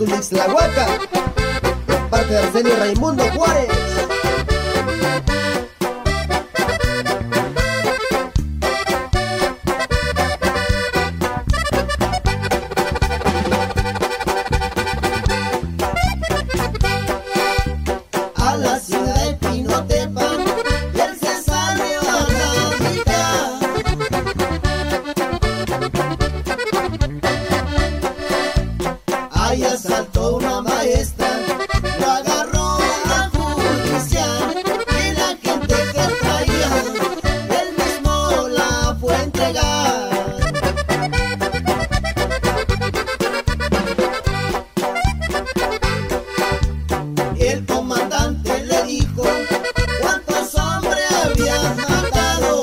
Son de Ixtlahuaca, de parte de Arsenio Raimundo Juárez. A la ciudad de Pinotepan, y él se salió a la mitad. Ahí asaltó una maestra, lo agarró a judicial, y la gente que traía, él mismo la fue a entregar. El comandante le dijo cuántos hombres había matado.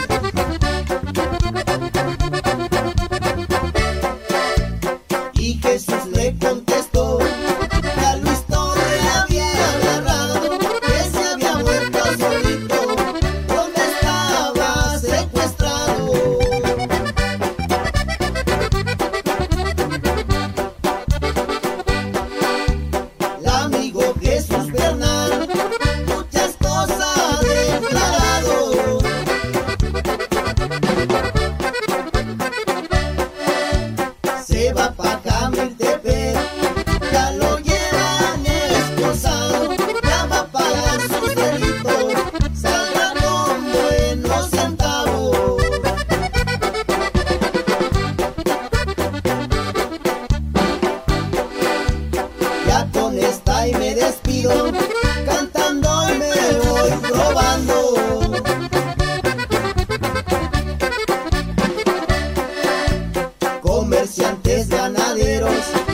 Y Jesús le contestó que a Luis Torre había agarrado, que se había muerto solito, donde estaba secuestrado. El amigo Jesús Bernal, muchas cosas declarado. Se va pa' Jamiltepec, ya lo llevan esposado, ya va a pagar sus delitos, saldrá con buenos centavos. Ya con esta y me despido, cantando y me voy probando. Comerciantes ganaderos,